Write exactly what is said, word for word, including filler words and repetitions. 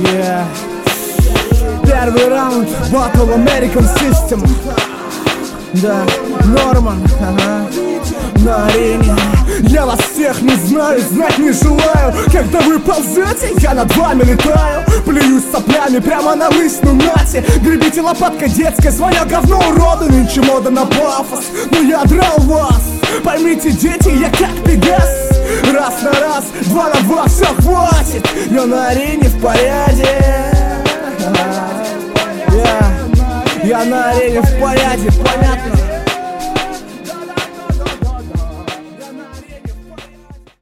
Yeah. Первый раунд Battle American System. Да, Норман, ага, на арене. Я вас всех не знаю, знать не желаю. Когда вы ползете, я над вами летаю. Плююсь соплями прямо на лысину нате. Гребите лопаткой детской, свое говно уроду. Нынче мода на пафос, но я драл вас. Поймите, дети, я как Пегас. Раз на раз, два на два, все хватит. Я на арене в порядке. Я, я на арене в порядке, понятно?